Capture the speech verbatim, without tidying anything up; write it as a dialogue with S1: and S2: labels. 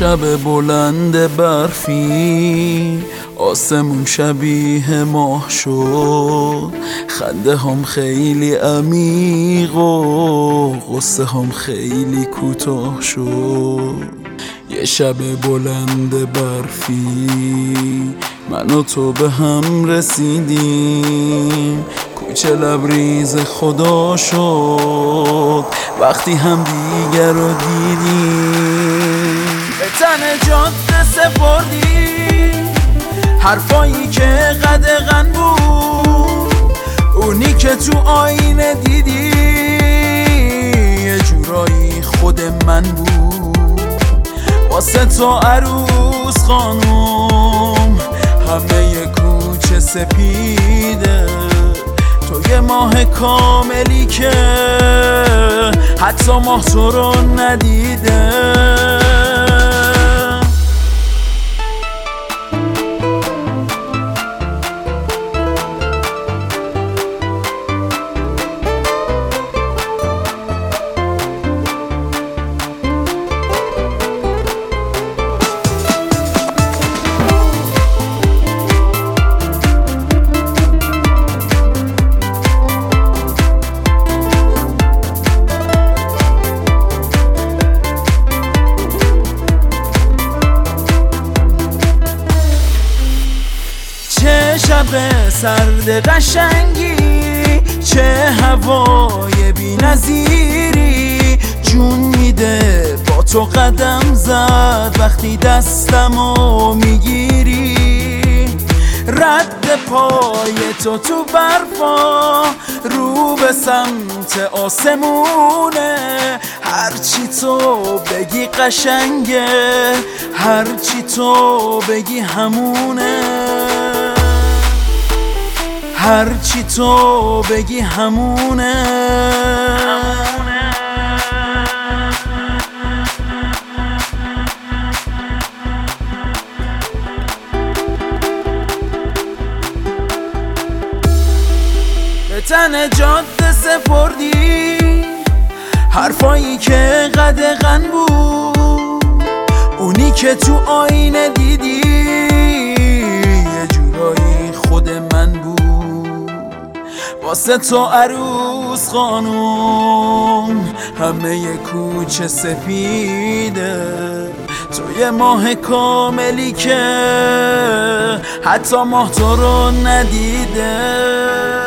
S1: شب بلند برفی آسمون شبیه ماه شد، خنده هم خیلی عمیق و غصه هم خیلی کوتاه شد. یه شب بلند برفی من و تو به هم رسیدیم، کوچه لبریز خدا شد وقتی هم دیگر رو دیدیم. به تن جاده سپردیم حرفایی که قدغن بود، اونی که تو آینه دیدی یه جورایی خود من بود. واسه تو عروس خانوم همه کوچه سپیده، تو یه ماه کاملی که حتی ماه تو رو ندیده. شب سرد قشنگی، چه هوای بی نظیری، جون میده با تو قدم زد وقتی دستمو میگیری. رد پای تو تو برفا رو به سمت آسمونه، هرچی تو بگی قشنگه، هرچی تو بگی همونه، هرچی تو بگی همونه. به تن جاده سپردی حرفایی که قدغن بود، اونی که تو آینه دیدی یه جورایی خود من بود. واسه تو عروس خانوم همه کوچه سپیده، تو یه ماه کاملی که حتی ماه تو رو ندیده.